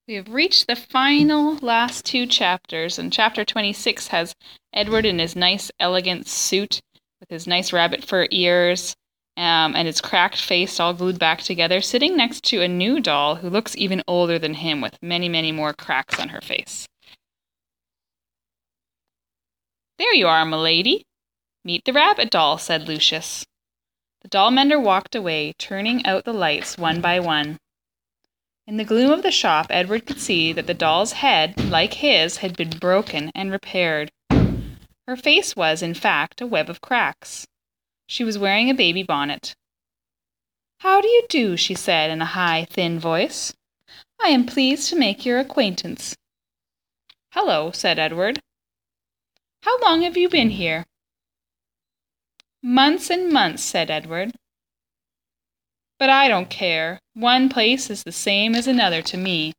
We have reached the final last two chapters, and chapter 26 has Edward in his nice, elegant suit with his nice rabbit fur ears and his cracked face all glued back together, sitting next to a new doll who looks even older than him with many, many more cracks on her face. "There you are, m'lady. Meet the rabbit doll," said Lucius. The doll mender walked away, turning out the lights one by one. In the gloom of the shop, Edward could see that the doll's head, like his, had been broken and repaired. Her face was, in fact, a web of cracks. She was wearing a baby bonnet. "How do you do?" she said in a high, thin voice. "I am pleased to make your acquaintance." "Hello," said Edward. "How long have you been here?" "Months and months," said Edward. "But I don't care. One place is the same as another to me."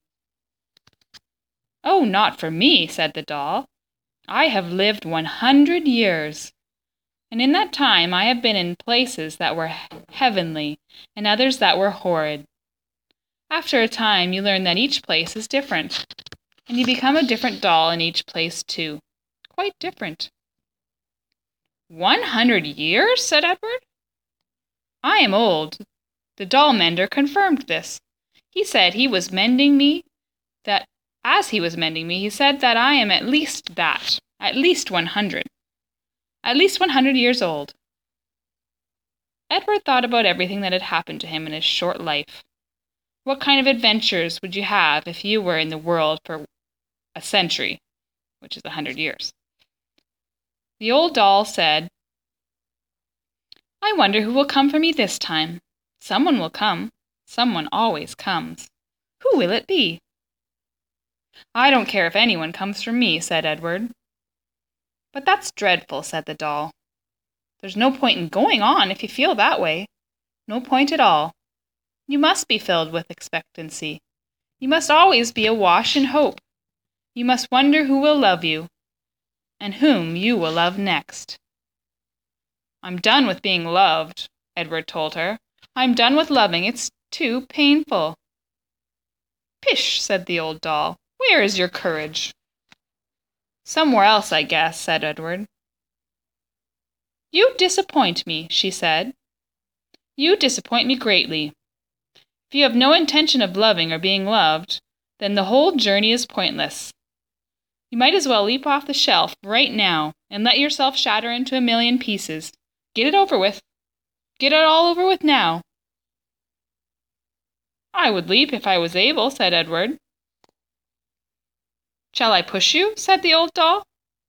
"Oh, not for me," said the doll. "I have lived 100 years. And in that time I have been in places that were heavenly and others that were horrid. After a time you learn that each place is different, and you become a different doll in each place too. Quite different." 100 years? said Edward. "I am old. The doll mender confirmed this. He said he was mending me, that as he was mending me, he said that I am at least 100. At least 100 years old." Edward thought about everything that had happened to him in his short life. What kind of adventures would you have if you were in the world for a century, which is 100 years? The old doll said, "I wonder who will come for me this time. Someone will come. Someone always comes. Who will it be?" "I don't care if anyone comes for me," said Edward. "But that's dreadful," said the doll. "There's no point in going on if you feel that way. No point at all. You must be filled with expectancy. You must always be awash in hope. You must wonder who will love you, and whom you will love next." "I'm done with being loved," Edward told her. "I'm done with loving. It's too painful." "Pish," said the old doll. "Where is your courage?" "Somewhere else, I guess," said Edward. "You disappoint me," she said. "You disappoint me greatly. If you have no intention of loving or being loved, then the whole journey is pointless. You might as well leap off the shelf right now and let yourself shatter into a million pieces. Get it over with. Get it all over with now." "I would leap if I was able," said Edward. "Shall I push you?" said the old doll.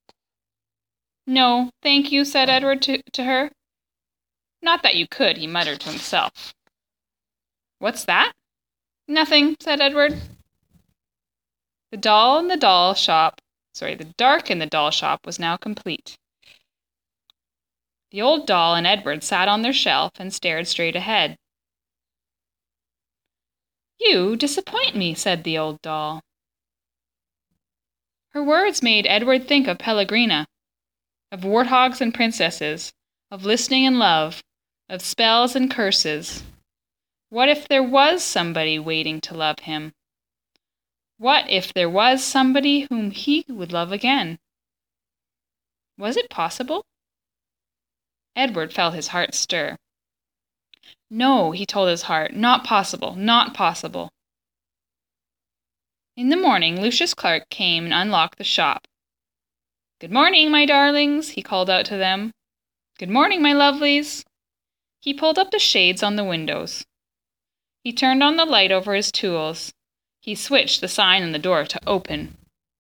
"No, thank you," said Edward to her. "Not that you could," he muttered to himself. "What's that?" "Nothing," said Edward. The dark in the doll shop was now complete. The old doll and Edward sat on their shelf and stared straight ahead. "You disappoint me," said the old doll. Her words made Edward think of Pellegrina, of warthogs and princesses, of listening and love, of spells and curses. What if there was somebody waiting to love him? What if there was somebody whom he would love again? Was it possible? Edward felt his heart stir. "No," he told his heart, "not possible, not possible." In the morning, Lucius Clark came and unlocked the shop. "Good morning, my darlings," he called out to them. "Good morning, my lovelies." He pulled up the shades on the windows. He turned on the light over his tools. He switched the sign on the door to open.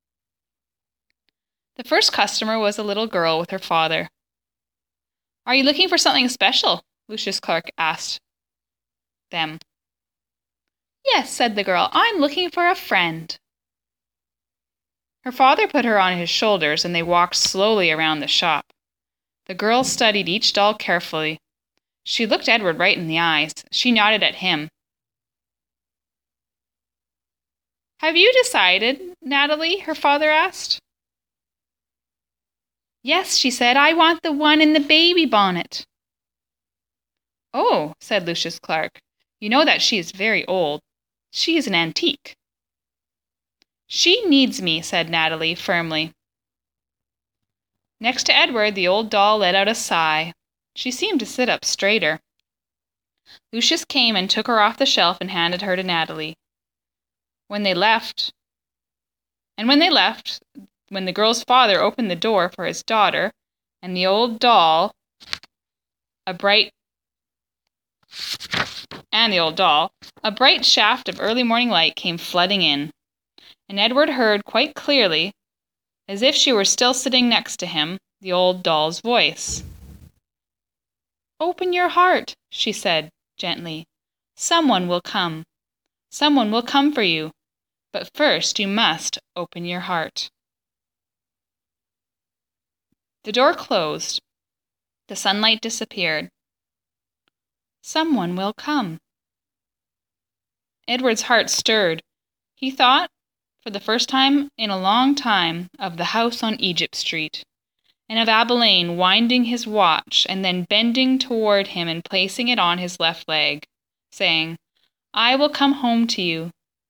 The first customer was a little girl with her father. "Are you looking for something special?" Lucius Clark asked them. "Yes," said the girl, "I'm looking for a friend." Her father put her on his shoulders, and they walked slowly around the shop. The girl studied each doll carefully. She looked Edward right in the eyes. She nodded at him. "Have you decided, Natalie?" her father asked. "Yes," she said, "I want the one in the baby bonnet." "Oh," said Lucius Clark, "you know that she is very old. She is an antique." She needs me, said Natalie firmly. Next to Edward, the old doll let out a sigh. She seemed to sit up straighter. Lucius came and took her off the shelf and handed her to Natalie. When they left, when the girl's father opened the door for his daughter, and the old doll, a bright shaft of early morning light came flooding in, and Edward heard quite clearly, as if she were still sitting next to him, the old doll's voice. "Open your heart," she said gently. "Someone will come. Someone will come for you. But first you must open your heart." The door closed. The sunlight disappeared. "Someone will come." Edward's heart stirred. He thought, for the first time in a long time, of the house on Egypt Street, and of Abilene winding his watch and then bending toward him and placing it on his left leg, saying, "I will come home to you."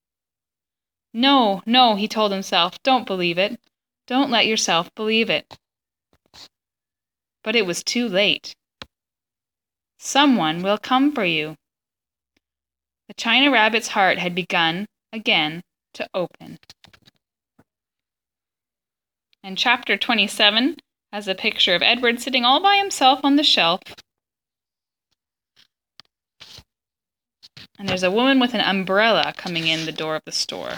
No, no, he told himself, don't believe it. Don't let yourself believe it. But it was too late. Someone will come for you. The China Rabbit's heart had begun, again, to open. And chapter 27 has a picture of Edward sitting all by himself on the shelf. And there's a woman with an umbrella coming in the door of the store.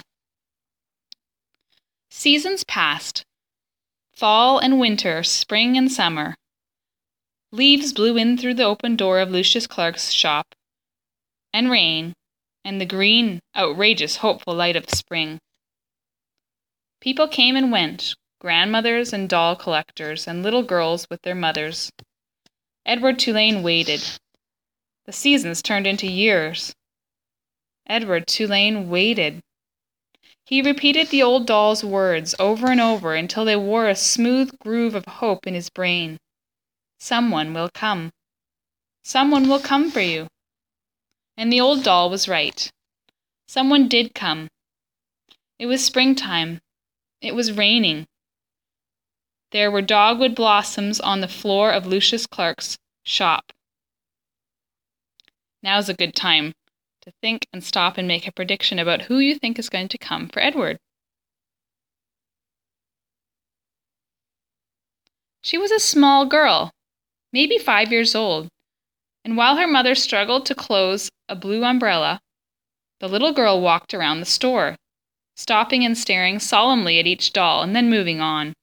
Seasons passed. Fall and winter, spring and summer. Leaves blew in through the open door of Lucius Clark's shop, and rain, and the green, outrageous, hopeful light of spring. People came and went, grandmothers and doll collectors, and little girls with their mothers. Edward Tulane waited. The seasons turned into years. Edward Tulane waited. He repeated the old doll's words over and over until they wore a smooth groove of hope in his brain. Someone will come. Someone will come for you. And the old doll was right. Someone did come. It was springtime. It was raining. There were dogwood blossoms on the floor of Lucius Clark's shop. Now's a good time to think and stop and make a prediction about who you think is going to come for Edward. She was a small girl, maybe 5 years old, and while her mother struggled to close a blue umbrella, the little girl walked around the store, stopping and staring solemnly at each doll and then moving on.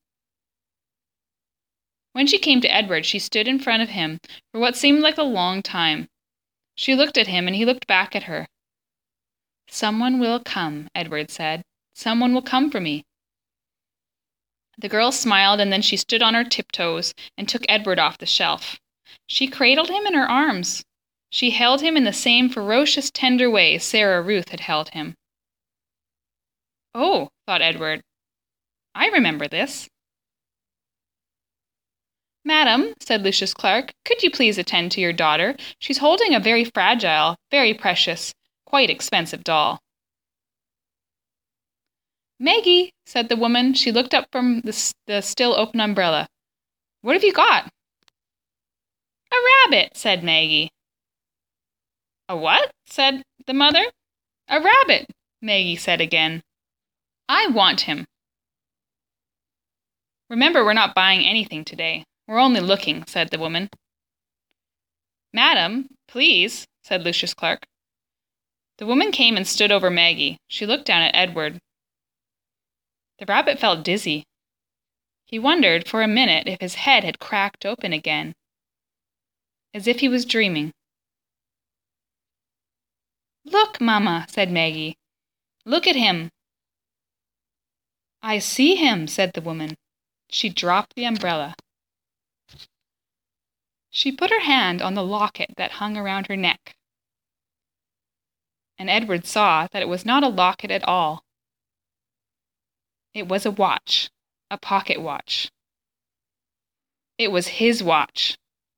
When she came to Edward, she stood in front of him for what seemed like a long time. She looked at him, and he looked back at her. "Someone will come," Edward said. "Someone will come for me." The girl smiled, and then she stood on her tiptoes and took Edward off the shelf. She cradled him in her arms. She held him in the same ferocious, tender way Sarah Ruth had held him. "Oh," thought Edward, "I remember this." "Madam," said Lucius Clark, "could you please attend to your daughter? She's holding a very fragile, very precious, quite expensive doll." "Maggie," said the woman. She looked up from the still open umbrella. "What have you got?" "A rabbit," said Maggie. "A what?" said the mother. "A rabbit," Maggie said again. "I want him." "Remember, we're not buying anything today. We're only looking," said the woman. "Madam, please," said Lucius Clark. The woman came and stood over Maggie. She looked down at Edward. The rabbit felt dizzy. He wondered for a minute if his head had cracked open again, as if he was dreaming. "Look, Mamma," said Maggie. "Look at him." "I see him," said the woman. She dropped the umbrella. She put her hand on the locket that hung around her neck. And Edward saw that it was not a locket at all. It was a watch, a pocket watch. It was his watch.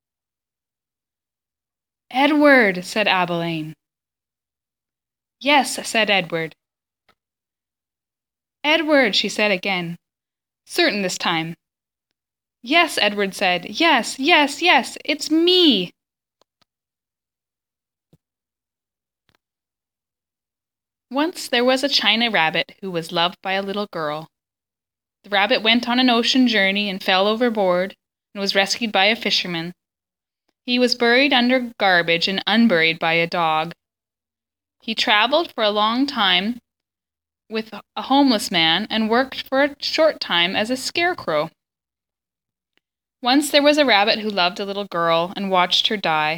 "Edward," said Abilene. "Yes," said Edward. "Edward," she said again. Certain this time. "Yes," Edward said. "Yes, yes, yes, it's me." Once there was a china rabbit who was loved by a little girl. The rabbit went on an ocean journey and fell overboard and was rescued by a fisherman. He was buried under garbage and unburied by a dog. He traveled for a long time with a homeless man and worked for a short time as a scarecrow. Once there was a rabbit who loved a little girl and watched her die.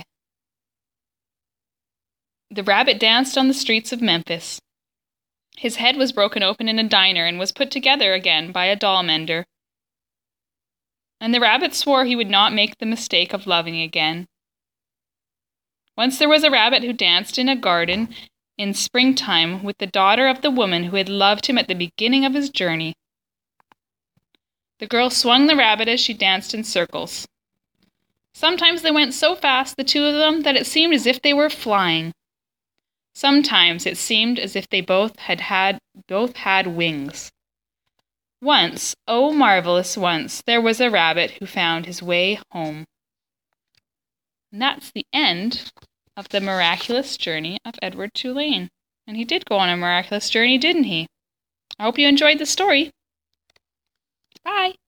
The rabbit danced on the streets of Memphis. His head was broken open in a diner and was put together again by a doll mender. And the rabbit swore he would not make the mistake of loving again. Once there was a rabbit who danced in a garden in springtime with the daughter of the woman who had loved him at the beginning of his journey. The girl swung the rabbit as she danced in circles. Sometimes they went so fast, the two of them, that it seemed as if they were flying. Sometimes it seemed as if they both had wings. Once, oh marvelous once, there was a rabbit who found his way home. And that's the end of the miraculous journey of Edward Tulane. And he did go on a miraculous journey, didn't he? I hope you enjoyed the story. Bye.